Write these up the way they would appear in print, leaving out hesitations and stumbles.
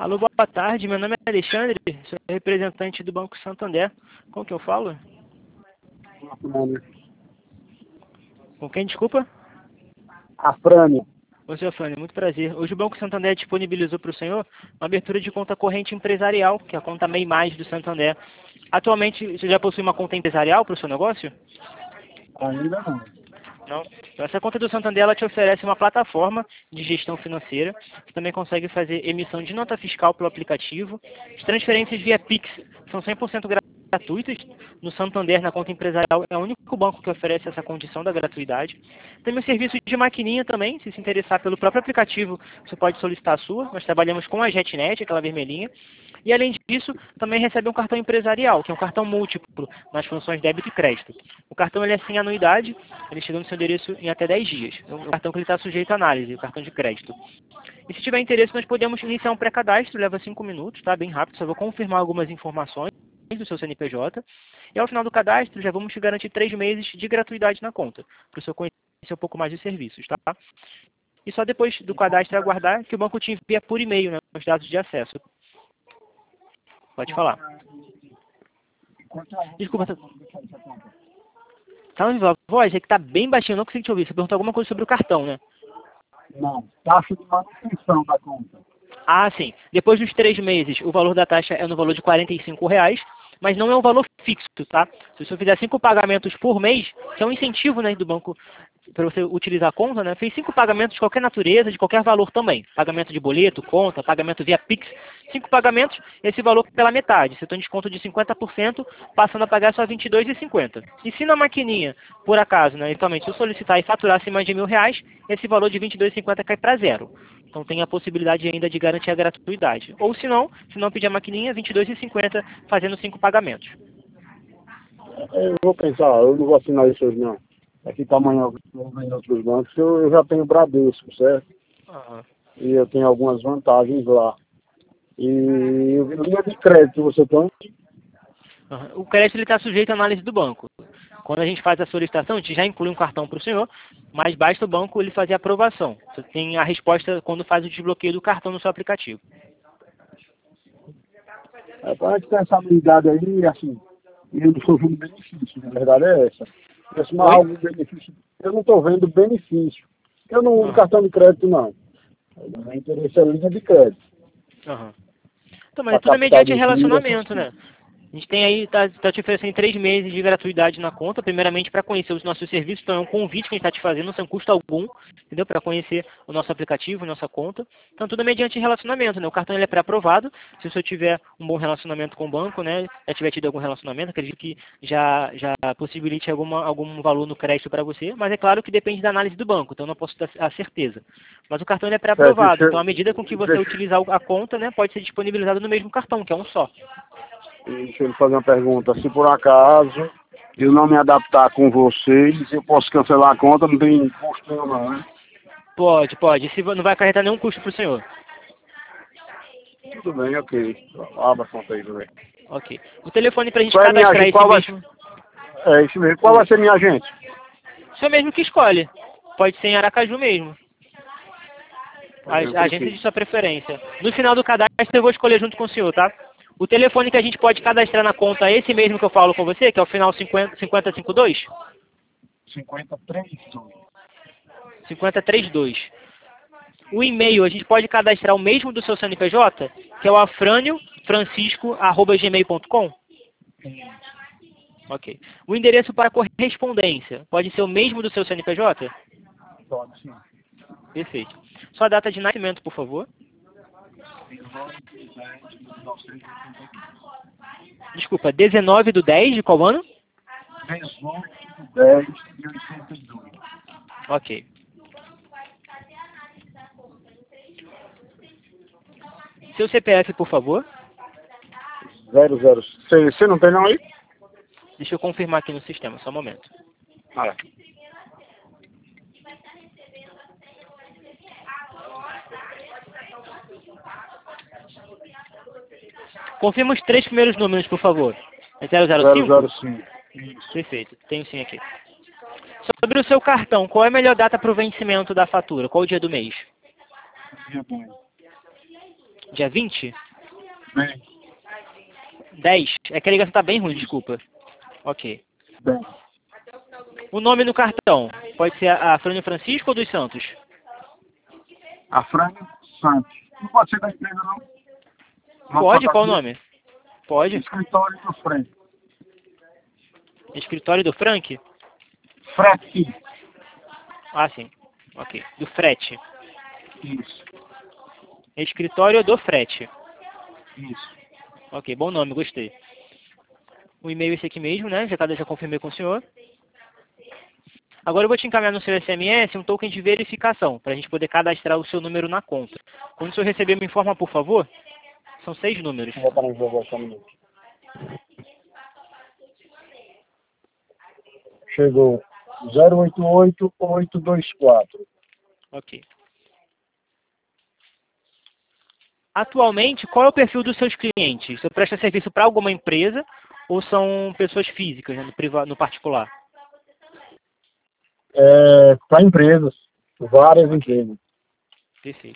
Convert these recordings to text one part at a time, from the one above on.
Alô, boa tarde. Meu nome é Alexandre, sou representante do Banco Santander. Com quem eu falo? Com quem, desculpa? A Frânia. Ô, senhor Fânio, muito prazer. Hoje o Banco Santander disponibilizou para o senhor uma abertura de conta corrente empresarial, que é a conta MEI Mais do Santander. Atualmente, você já possui uma conta empresarial para o seu negócio? Ainda não. Não. Então, essa conta do Santander ela te oferece uma plataforma de gestão financeira. Você também consegue fazer emissão de nota fiscal pelo aplicativo. As transferências via Pix são 100% gratuitas. No Santander, na conta empresarial, é o único banco que oferece essa condição da gratuidade. Tem o serviço de maquininha também. Se interessar pelo próprio aplicativo, você pode solicitar a sua. Nós trabalhamos com a JetNet, aquela vermelhinha. E além disso, também recebe um cartão empresarial, que é um cartão múltiplo nas funções débito e crédito. O cartão ele é sem anuidade, ele chega no seu endereço em até 10 dias. É um cartão que ele está sujeito à análise, o cartão de crédito. E se tiver interesse, nós podemos iniciar um pré-cadastro, leva 5 minutos, tá? Bem rápido, só vou confirmar algumas informações do seu CNPJ. E ao final do cadastro, já vamos te garantir 3 meses de gratuidade na conta, para o senhor conhecer um pouco mais dos serviços, tá? E só depois do cadastro aguardar que o banco te envia por e-mail, né, os dados de acesso. Pode falar. Desculpa, tá ouvindo a voz? É que tá bem baixinho, eu não consigo te ouvir. Você perguntou alguma coisa sobre o cartão, né? Não. Taxa de manutenção da conta. Ah, sim. Depois dos 3 meses, o valor da taxa é no valor de R$ 45, mas não é um valor fixo, tá? Se você fizer 5 pagamentos por mês, que é um incentivo, né, do banco para você utilizar a conta, né? Fez 5 pagamentos de qualquer natureza, de qualquer valor também. Pagamento de boleto, conta, pagamento via Pix. 5 pagamentos, esse valor pela metade. Você tem um desconto de 50%, passando a pagar só R$ 22,50. E se na maquininha, por acaso, né, eventualmente, se eu solicitar e faturar acima de R$ 1.000, esse valor de R$ 22,50 cai para zero. Então tem a possibilidade ainda de garantir a gratuidade. Ou se não pedir a maquininha, R$ 22,50 fazendo 5 pagamentos. Eu vou pensar, eu não vou assinar isso hoje não. Aqui para amanhã eu vou ver em outros bancos, eu já tenho Bradesco, certo? Aham. E eu tenho algumas vantagens lá. E linha de crédito você tem? Aham. O crédito está sujeito à análise do banco. Quando a gente faz a solicitação, a gente já inclui um cartão para o senhor, mas basta o banco ele fazer a aprovação. Você tem a resposta quando faz o desbloqueio do cartão no seu aplicativo. Para a gente ter essa habilidade aí, assim, e eu não estou vendo benefício, na verdade é essa. Esse Oi? algum benefício, eu não estou vendo benefício. Eu não uso Aham. cartão de crédito não. O meu interesse é linha de crédito. Aham. Então, mas é Para tudo capital mediante de giro, essas relacionamento, né? coisas. A gente tem aí, tá te oferecendo 3 meses de gratuidade na conta, primeiramente para conhecer os nossos serviços, então é um convite que a gente está te fazendo, sem custo algum, entendeu? Para conhecer o nosso aplicativo, nossa conta. Então tudo mediante relacionamento, né? O cartão ele é pré-aprovado, se você tiver um bom relacionamento com o banco, né? Já tiver tido algum relacionamento, acredito que já possibilite algum valor no crédito para você, mas é claro que depende da análise do banco, então eu não posso dar a certeza. Mas o cartão ele é Certo, pré-aprovado, então à medida com que você utilizar a conta, né? Pode ser disponibilizado no mesmo cartão, que é um só. deixa eu lhe fazer uma pergunta. Se por acaso eu não me adaptar com vocês, eu posso cancelar a conta, não tem custo nenhum não, né? Pode. Se não vai acarretar nenhum custo para o senhor. Tudo bem, ok. Abra a conta aí também. Ok. O telefone para a gente Qual é a minha cadastrar agente? esse mesmo. É isso mesmo. Qual vai ser minha agente? O senhor mesmo que escolhe. Pode ser em Aracaju mesmo. A agência de sua preferência. No final do cadastro eu vou escolher junto com o senhor, tá? O telefone que a gente pode cadastrar na conta é esse mesmo que eu falo com você, que é o final 5052? 5032. O e-mail, a gente pode cadastrar o mesmo do seu CNPJ, que é o afraniofrancisco@gmail.com? Ok. O endereço para correspondência pode ser o mesmo do seu CNPJ? Pode sim. Perfeito. Sua data de nascimento, por favor. Desculpa, 19/10 de qual ano? 18/10/82. Ok. Seu CPF, por favor. 00. Você não tem não aí? Deixa eu confirmar aqui no sistema, só um momento. Ah, Confirma os 3 primeiros números, por favor. É 005? 005. Isso. Perfeito, tenho sim aqui. Sobre o seu cartão, qual é a melhor data para o vencimento da fatura? Qual o dia do mês? Dia bom. Dia 20? Bem, 10? É que a ligação tá bem ruim, desculpa. Ok. bem. O nome no cartão pode ser a Frânio Francisco ou dos Santos? A Frânio Santos. Não pode ser da empresa, não? Pode, qual o nome? Pode. Escritório do Frank. Escritório do Frank? Frete. Ah, sim. Ok. Do frete. Isso. Escritório do frete. Isso. Ok, bom nome, gostei. O e-mail é esse aqui mesmo, né? Já confirmei com o senhor. Agora eu vou te encaminhar no seu SMS um token de verificação, para a gente poder cadastrar o seu número na conta. Quando o senhor receber, me informa, por favor. São 6 números. Vou botar no jogo só um minuto. Chegou 088824. Ok. Atualmente, qual é o perfil dos seus clientes? Você presta serviço para alguma empresa ou são pessoas físicas, né, no particular? Para empresas. Várias Ok, empresas. perfeito.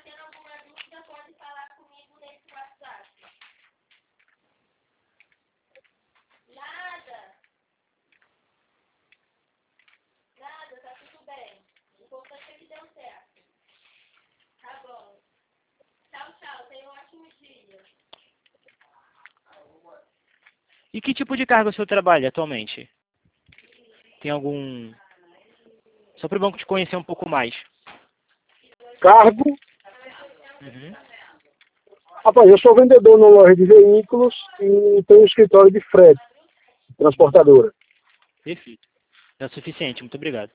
E que tipo de cargo o senhor trabalha atualmente? Tem algum... Só para o banco te conhecer um pouco mais. Cargo. Uhum. Rapaz, eu sou vendedor numa loja de veículos e tenho um escritório de frete, transportadora. Perfeito. É o suficiente, muito obrigado.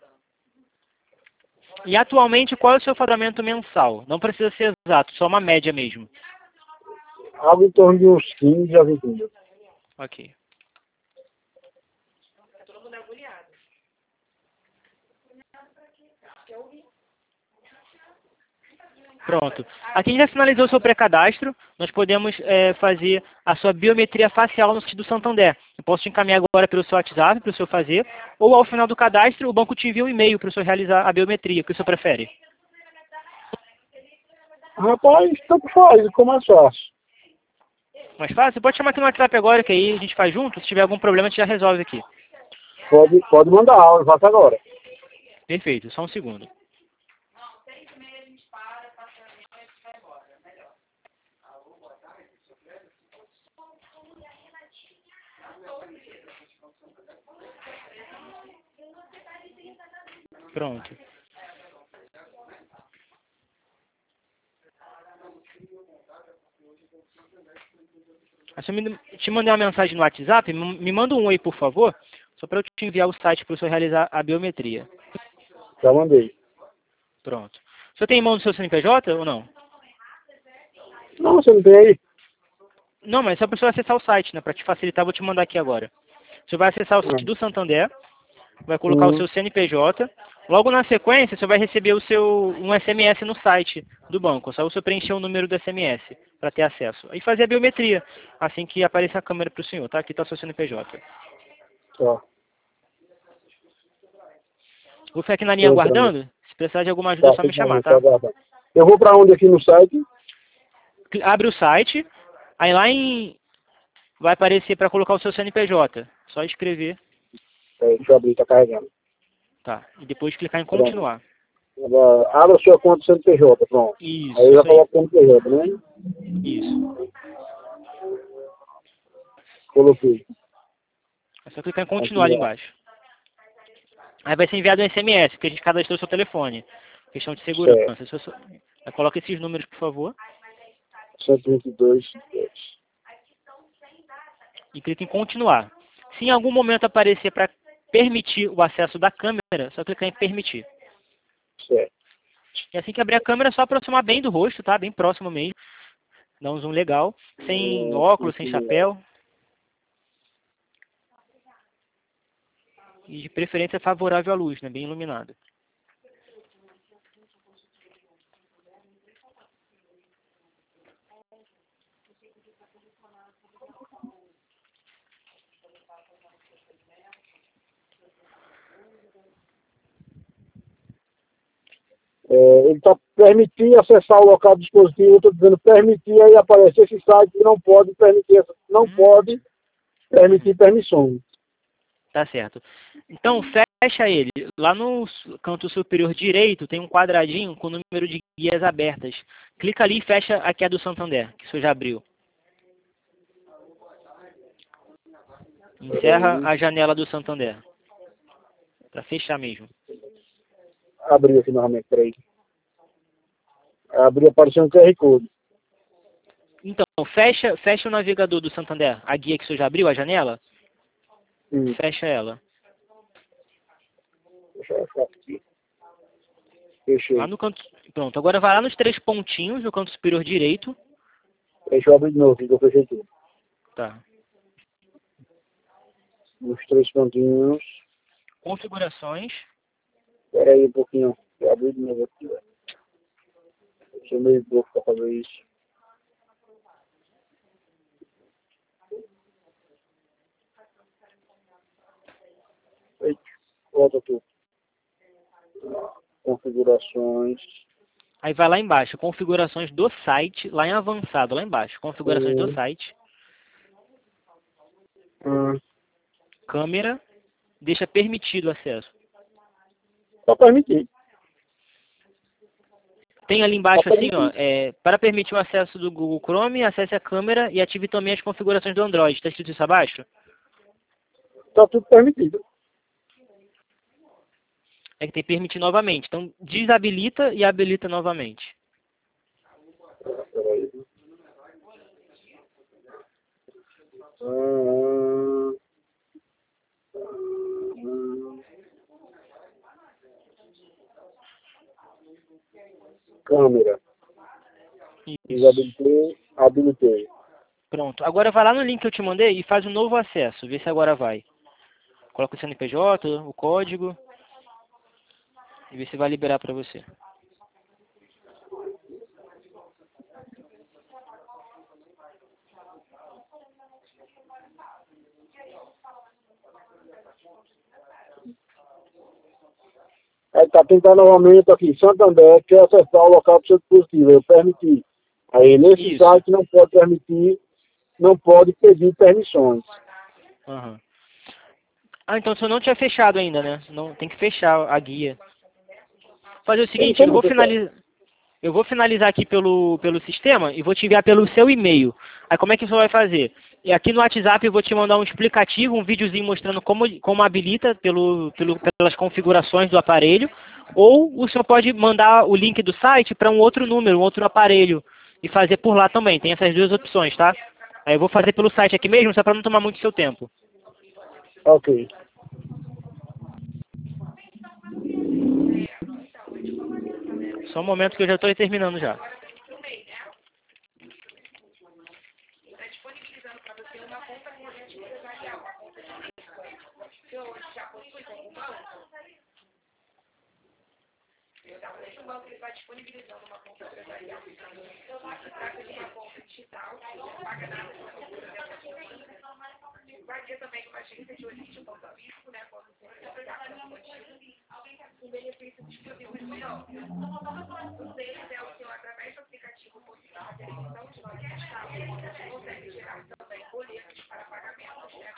E atualmente, qual é o seu faturamento mensal? Não precisa ser exato, só uma média mesmo. Algo em torno de uns 15 a 20 mil. Ok. Pronto. Aqui a gente já finalizou o seu pré-cadastro. Nós podemos fazer a sua biometria facial no site do Santander. Eu posso te encaminhar agora pelo seu WhatsApp, para o senhor fazer. Ou ao final do cadastro, o banco te envia um e-mail para o senhor realizar a biometria. O que o senhor prefere? Rapaz, tanto faz, como é fácil. Mais fácil? Você pode chamar aqui no WhatsApp agora, que aí a gente faz junto. Se tiver algum problema, a gente já resolve aqui. Pode mandar aula, faça agora. Perfeito, só um segundo. Pronto. Se eu te mandei uma mensagem no WhatsApp, me manda um oi, por favor, só para eu te enviar o site para o senhor realizar a biometria. Já mandei. Pronto. O senhor tem em mão do seu CNPJ ou não? Não, você não tem aí? Não, mas só para o senhor acessar o site, né? Para te facilitar, eu vou te mandar aqui agora. Você vai acessar o site do Santander, vai colocar o seu CNPJ. Logo na sequência, você vai receber um SMS no site do banco. Só você preencher o número do SMS para ter acesso. E fazer a biometria, assim que aparecer a câmera para o senhor, tá? Aqui está o seu CNPJ. Tá. Vou ficar aqui na linha Tô entrando. aguardando. Se precisar de alguma ajuda, é Tá, só me fica chamar, aí, tá tá? aguardando. Eu vou para onde aqui no site? Abre o site, aí vai aparecer para colocar o seu CNPJ. Só escrever, Deixa eu abrir, tá carregando. tá? E depois clicar em Pronto. continuar. Agora, abra a sua conta CNPJ, pronto. Aí eu já Isso aí. coloco o CNPJ, né? Isso. Coloquei. É só clicar em continuar ali Continuar. embaixo. Aí vai ser enviado um SMS, porque a gente cadastrou o seu telefone. Questão de Certo. segurança. Aí coloca esses números, por favor. 122. E clica em continuar. Se em algum momento aparecer para permitir o acesso da câmera, é só clicar em permitir. Certo. E assim que abrir a câmera, é só aproximar bem do rosto, tá? Bem próximo mesmo. Dá um zoom legal. Sem óculos, sem chapéu. E de preferência favorável à luz, né? Bem iluminado. Ele está permitir acessar o local do dispositivo, eu estou dizendo permitir, aí aparece esse site que não pode permitir, não pode permitir permissões. Tá certo. Então, fecha ele. Lá no canto superior direito tem um quadradinho com o número de guias abertas. Clica ali e fecha aqui a do Santander, que o senhor já abriu. Encerra a janela do Santander. Para fechar mesmo. Abriu aqui novamente, peraí. Abriu, apareceu um QR Code. Então, fecha o navegador do Santander. A guia que o senhor já abriu, a janela. Fecha ela. Deixa eu achar aqui. Fechei. Lá no canto. Pronto, agora vai lá nos 3 pontinhos no canto superior direito. Deixa eu abrir de novo, que eu fechei tudo. Tá. Nos 3 pontinhos. Configurações. Espera aí um pouquinho. Eu abri de novo aqui, velho. Eu sou meio louco pra fazer isso. Eita, volta tudo. Configurações. Aí vai lá embaixo, configurações do site, lá em avançado, lá embaixo, configurações do site. Câmera, deixa permitido o acesso. Só permitir. Tem ali embaixo assim, ó, para permitir o acesso do Google Chrome, acesse a câmera e ative também as configurações do Android. Está escrito isso abaixo? Tá tudo permitido. É que tem permitir novamente. Então, desabilita e habilita novamente. Peraí. Câmera. Desabilitei, habilitei. Pronto. Agora vai lá no link que eu te mandei e faz um novo acesso. Vê se agora vai. Coloca o CNPJ, o código. E vê se vai liberar para você. Aí tá tentando novamente aqui, Santander, quer acessar o local do seu dispositivo, eu permiti. Aí nesse site não pode permitir, não pode pedir permissões. Uhum. Ah, então o senhor não tinha fechado ainda, né? Não, tem que fechar a guia. Fazer o seguinte, eu vou finalizar aqui pelo sistema e vou te enviar pelo seu e-mail. Aí como é que o senhor vai fazer? E aqui no WhatsApp eu vou te mandar um explicativo, um videozinho mostrando como habilita pelas configurações do aparelho. Ou o senhor pode mandar o link do site para um outro número, um outro aparelho e fazer por lá também. Tem essas duas opções, tá? Aí eu vou fazer pelo site aqui mesmo, só para não tomar muito seu tempo. Ok. Só um momento que eu já estou terminando já. O banco ele está disponibilizando uma conta empresarial. Então, se trata de uma conta digital, não paga nada de cultura dessa conta. Vai ter também uma agência de origem, ponto risco, né? Quando você precisar para um benefício exclusivo de milhão. Um deles é o senhor, através do aplicativo, conseguir fazer a emissão de nota fiscal, consegue gerar também boletos para pagamentos, né?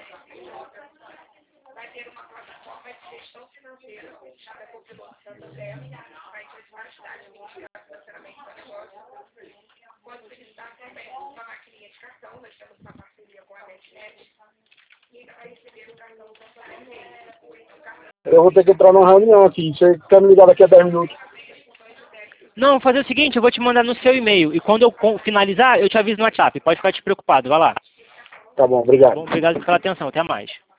Vai ter uma plataforma de gestão financeira, chamada Copiloto Santander, vai te ajudar bastante a administrar financeiramente o negócio. Pode solicitar também uma maquininha de cartão, nós temos uma parceria com a NetNet, e ainda vai receber o cartão Santander. Eu vou ter que entrar numa reunião aqui, você quer me ligar daqui a 10 minutos? Não, vou fazer o seguinte, eu vou te mandar no seu e-mail, e quando eu finalizar, eu te aviso no WhatsApp, pode ficar despreocupado, vai lá. Tá bom, obrigado. Bom, obrigado pela atenção, até mais.